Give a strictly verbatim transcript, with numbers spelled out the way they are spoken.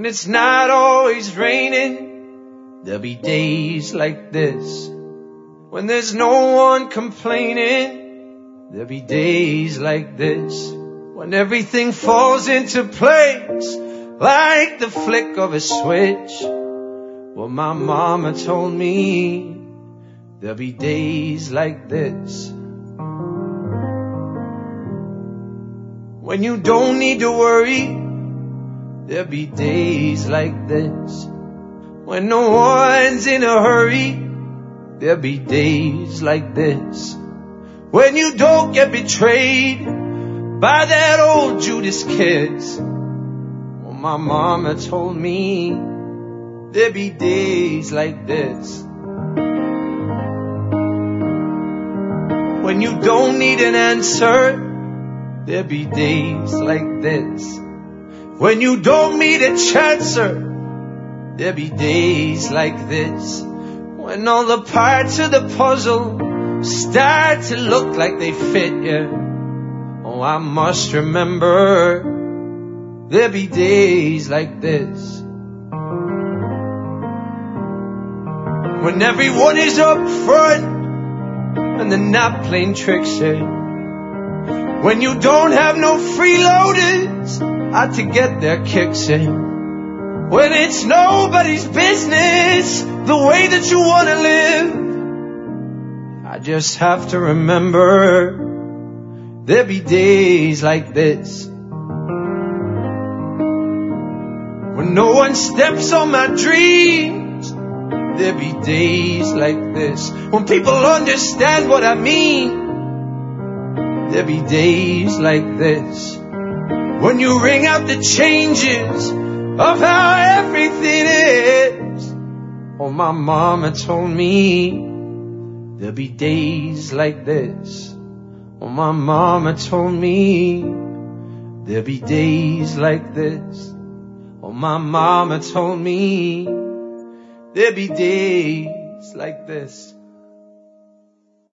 When it's not always raining, there'll be days like this. When there's no one complaining, there'll be days like this. When everything falls into place like the flick of a switch. Well, my mama told me there'll be days like this. When you don't need to worry, there'll be days like this. When no one's in a hurry, there'll be days like this. When you don't get betrayed by that old Judas kids. Well, my mama told me there'll be days like this. When you don't need an answer, there'll be days like this. When you don't need a chancer, there'll be days like this. When all the parts of the puzzle start to look like they fit, yeah. Oh, I must remember there'll be days like this. When everyone is up front and they're not playing tricks, yeah. When you don't have no freeloaders out to get their kicks in. When it's nobody's business the way that you want to live. I just have to remember there'll be days like this. When no one steps on my dreams, there'll be days like this. When people understand what I mean, there'll be days like this. When you ring out the changes of how everything is. Oh, my mama told me there'll be days like this. Oh, my mama told me there'll be days like this. Oh, my mama told me there'll be days like this.